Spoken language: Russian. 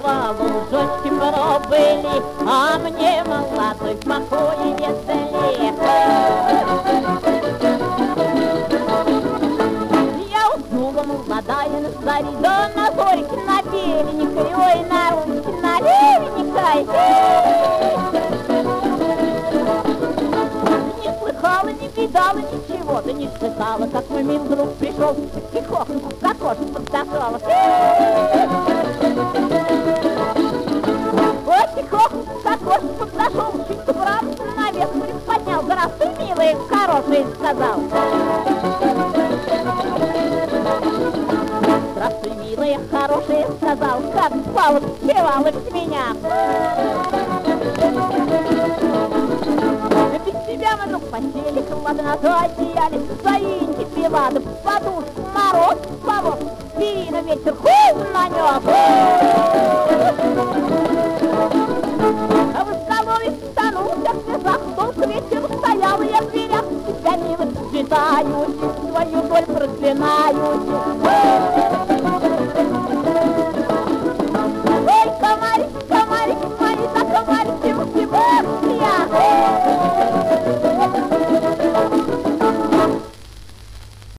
играла, ужочки пробыли, а мне молодой в покое не дали. Я уснула молодая на заре, да на зорьке, на береге, ой, на ручке, на не слыхала, не видала ничего, да не слыхала, как мой мил друг пришел, тихохонько с окошка подошел. Ой, тихохонько с окошка подошел, чуть братца наверх поднял, здравствуй, милая, хорошая, сказал. Здравствуй, милая, хорошая, сказал, как слава спевалась меня. Без тебя мы в постели, холодно, то одеялись, заиньки пила, да подушку, мороз, повод, перина, ветер, холод нанес.